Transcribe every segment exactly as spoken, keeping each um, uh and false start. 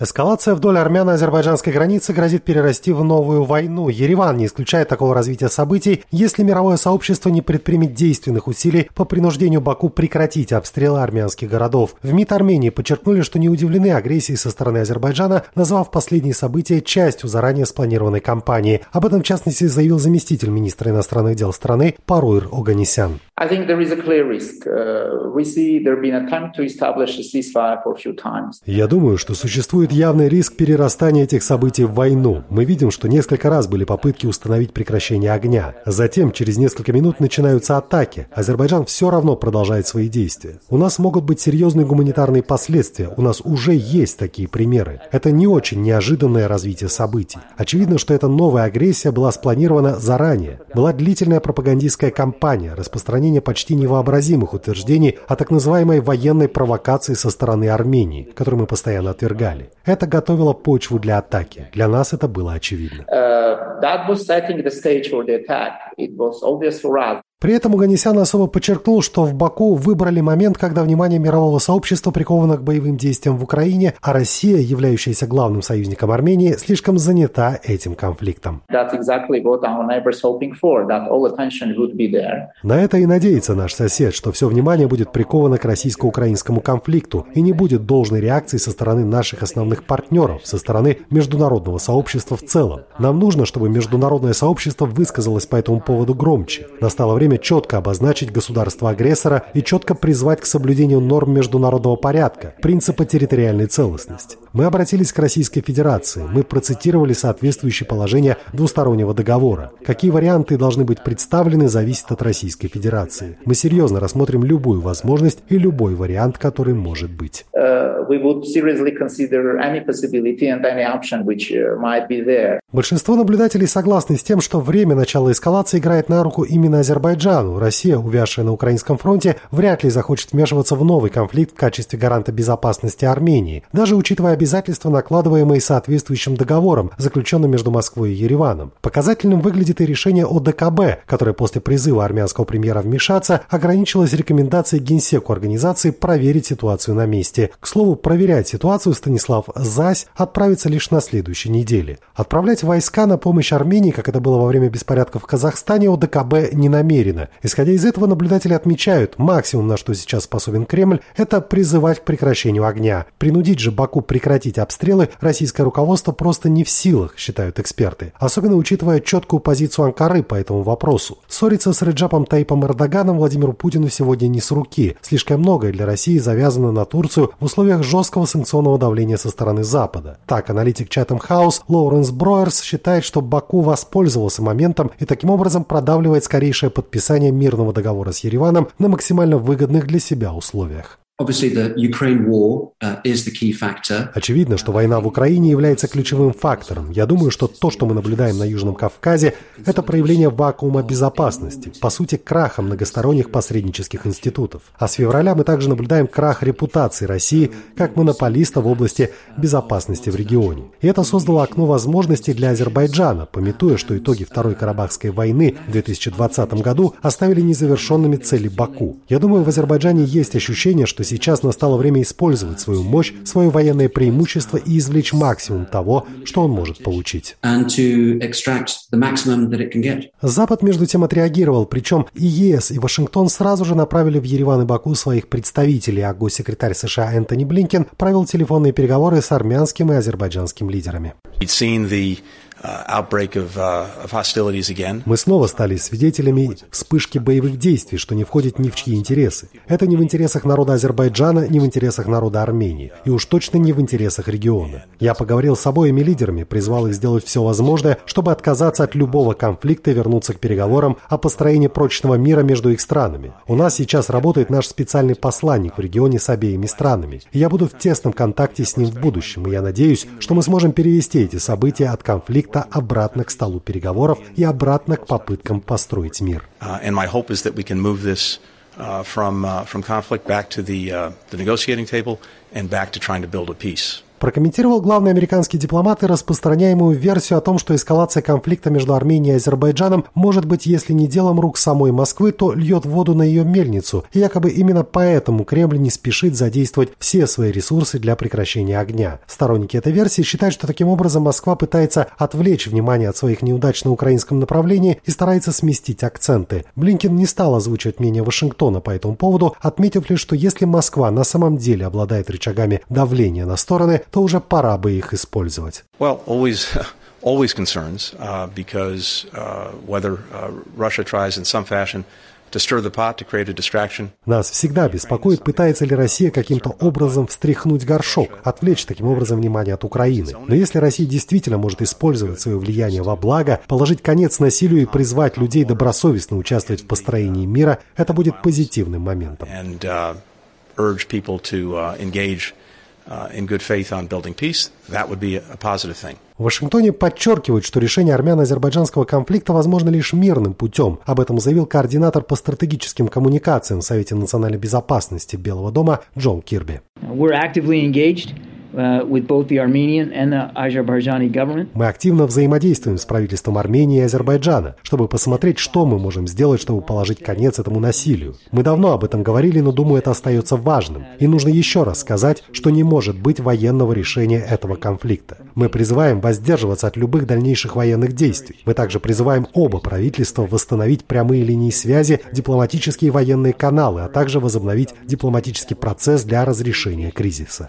Эскалация вдоль армяно-азербайджанской границы грозит перерасти в новую войну. Ереван не исключает такого развития событий, если мировое сообщество не предпримет действенных усилий по принуждению Баку прекратить обстрелы армянских городов. В МИД Армении подчеркнули, что не удивлены агрессией со стороны Азербайджана, назвав последние события частью заранее спланированной кампании. Об этом, в частности, заявил заместитель министра иностранных дел страны Паруир Оганесян. I think there is a clear risk. Uh, we see there been attempt to establish a ceasefire for a few times. Я думаю, что существует явный риск перерастания этих событий в войну. Мы видим, что несколько раз были попытки установить прекращение огня. Затем, через несколько минут, начинаются атаки. Азербайджан все равно продолжает свои действия. У нас могут быть серьезные гуманитарные последствия. У нас уже есть такие примеры. Это не очень неожиданное развитие событий. Очевидно, что эта новая агрессия была спланирована заранее. Была длительная пропагандистская кампания, распространение почти невообразимых утверждений о так называемой военной провокации со стороны Армении, которую мы постоянно отвергали. Это готовило почву для атаки. Для нас это было очевидно. Uh, that was setting the stage for the attack. It was obvious for us. При этом Оганесян особо подчеркнул, что в Баку выбрали момент, когда внимание мирового сообщества приковано к боевым действиям в Украине, а Россия, являющаяся главным союзником Армении, слишком занята этим конфликтом. Exactly for, На это и надеется наш сосед, что все внимание будет приковано к российско-украинскому конфликту и не будет должной реакции со стороны наших основных партнеров, со стороны международного сообщества в целом. Нам нужно, чтобы международное сообщество высказалось по этому поводу громче. Настало время четко обозначить государство-агрессора и четко призвать к соблюдению норм международного порядка, принципа территориальной целостности. Мы обратились к Российской Федерации, мы процитировали соответствующие положения двустороннего договора. Какие варианты должны быть представлены, зависит от Российской Федерации. Мы серьезно рассмотрим любую возможность и любой вариант, который может быть. Большинство наблюдателей согласны с тем, что время начала эскалации играет на руку именно Азербайджану. Россия, увязшая на украинском фронте, вряд ли захочет вмешиваться в новый конфликт в качестве гаранта безопасности Армении, даже учитывая обязательства, накладываемые соответствующим договором, заключенным между Москвой и Ереваном. Показательным выглядит и решение о дэ ка бэ, которое после призыва армянского премьера вмешаться ограничилось рекомендацией Генсеку организации проверить ситуацию на месте. К слову, проверять ситуацию Станислав Зась отправится лишь на следующей неделе. Отправлять войска на помощь Армении, как это было во время беспорядков в Казахстане, о дэ ка бэ не намерен. Исходя из этого, наблюдатели отмечают, максимум, на что сейчас способен Кремль, это призывать к прекращению огня. Принудить же Баку прекратить обстрелы российское руководство просто не в силах, считают эксперты. Особенно учитывая четкую позицию Анкары по этому вопросу. Ссориться с Реджепом Тайипом Эрдоганом Владимиру Путину сегодня не с руки. Слишком многое для России завязано на Турцию в условиях жесткого санкционного давления со стороны Запада. Так, аналитик Chatham House Лоуренс Броерс считает, что Баку воспользовался моментом и таким образом продавливает скорейшее подписание подписания мирного договора с Ереваном на максимально выгодных для себя условиях. Очевидно, что война в Украине является ключевым фактором. Я думаю, что то, что мы наблюдаем на Южном Кавказе, это проявление вакуума безопасности, по сути, краха многосторонних посреднических институтов. А с февраля мы также наблюдаем крах репутации России как монополиста в области безопасности в регионе. И это создало окно возможностей для Азербайджана, памятуя, что итоги Второй Карабахской войны в две тысячи двадцатом году оставили незавершенными цели Баку. Я думаю, в Азербайджане есть ощущение, что сейчас настало время использовать свою мощь, свое военное преимущество и извлечь максимум того, что он может получить. Запад, между тем, отреагировал, причем и е эс, и Вашингтон сразу же направили в Ереван и Баку своих представителей, а госсекретарь США Энтони Блинкен провел телефонные переговоры с армянским и азербайджанским лидерами. Мы снова стали свидетелями вспышки боевых действий, что не входит ни в чьи интересы. Это не в интересах народа Азербайджана, не в интересах народа Армении. И уж точно не в интересах региона. Я поговорил с обоими лидерами, призвал их сделать все возможное, чтобы отказаться от любого конфликта и вернуться к переговорам о построении прочного мира между их странами. У нас сейчас работает наш специальный посланник в регионе с обеими странами. И я буду в тесном контакте с ним в будущем. И я надеюсь, что мы сможем перевести эти события от конфликта обратно к столу переговоров и обратно к попыткам построить мир. прокомментировал главный американский дипломат и распространяемую версию о том, что эскалация конфликта между Арменией и Азербайджаном может быть, если не делом рук самой Москвы, то льет воду на ее мельницу, и якобы именно поэтому Кремль не спешит задействовать все свои ресурсы для прекращения огня. Сторонники этой версии считают, что таким образом Москва пытается отвлечь внимание от своих неудач на украинском направлении и старается сместить акценты. Блинкен не стал озвучивать мнение Вашингтона по этому поводу, отметив лишь, что если Москва на самом деле обладает рычагами давления на стороны, то уже пора бы их использовать. Well, always, always concerns, uh, because uh, whether uh, Russia tries in some fashion to stir the pot to create a distraction. Нас всегда беспокоит, пытается ли Россия каким-то образом встряхнуть горшок, отвлечь таким образом внимание от Украины. Но если Россия действительно может использовать свое влияние во благо, положить конец насилию и призвать людей добросовестно участвовать в построении мира, это будет позитивным моментом. And, uh, urge people to uh, engage uh, in good faith on building peace, that would be a positive thing. В Вашингтоне подчеркивают, что решение армяно-азербайджанского конфликта возможно лишь мирным путем. Об этом заявил координатор по стратегическим коммуникациям в Совете национальной безопасности Белого дома Джон Кирби. We're actively engaged Uh, with both the Armenian and the Azerbaijani government. Мы активно взаимодействуем с правительством Армении и Азербайджана, чтобы посмотреть, что мы можем сделать, чтобы положить конец этому насилию. Мы давно об этом говорили, но думаю, это остается важным. И нужно еще раз сказать, что не может быть военного решения этого конфликта. Мы призываем воздерживаться от любых дальнейших военных действий. Мы также призываем оба правительства восстановить прямые линии связи, дипломатические и военные каналы, а также возобновить дипломатический процесс для разрешения кризиса.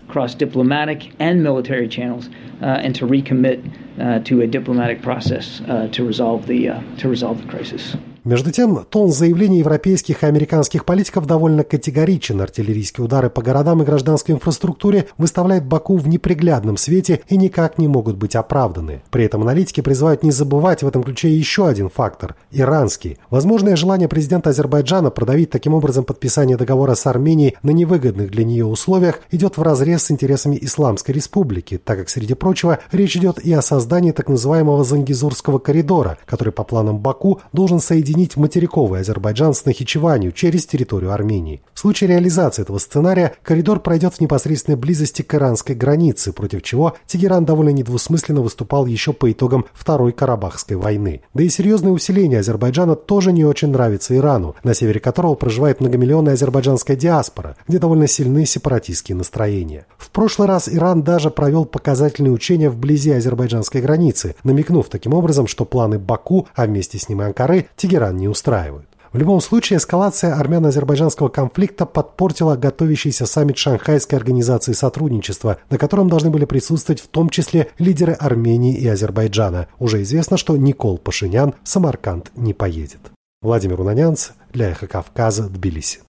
And military channels, uh, and to recommit uh, to a diplomatic process uh, to resolve the uh, to resolve the crisis. Между тем, тон заявлений европейских и американских политиков довольно категоричен. Артиллерийские удары по городам и гражданской инфраструктуре выставляют Баку в неприглядном свете и никак не могут быть оправданы. При этом аналитики призывают не забывать в этом ключе еще один фактор – иранский. Возможное желание президента Азербайджана продавить таким образом подписание договора с Арменией на невыгодных для нее условиях идет вразрез с интересами Исламской Республики, так как, среди прочего, речь идет и о создании так называемого Зангезурского коридора, который по планам Баку должен соединить материковый Азербайджан с Нахичеванью через территорию Армении. В случае реализации этого сценария коридор пройдет в непосредственной близости к иранской границе, против чего Тегеран довольно недвусмысленно выступал еще по итогам Второй Карабахской войны. Да и серьезное усиление Азербайджана тоже не очень нравится Ирану, на севере которого проживает многомиллионная азербайджанская диаспора, где довольно сильны сепаратистские настроения. В прошлый раз Иран даже провел показательные учения вблизи азербайджанской границы, намекнув таким образом, что планы Баку, а вместе с ним и Анкары, Тегеран не устраивают. В любом случае, эскалация армяно-азербайджанского конфликта подпортила готовящийся саммит Шанхайской организации сотрудничества, на котором должны были присутствовать в том числе лидеры Армении и Азербайджана. Уже известно, что Никол Пашинян в Самарканд не поедет. Владимир Унанянц для Эхо Кавказа, Тбилиси.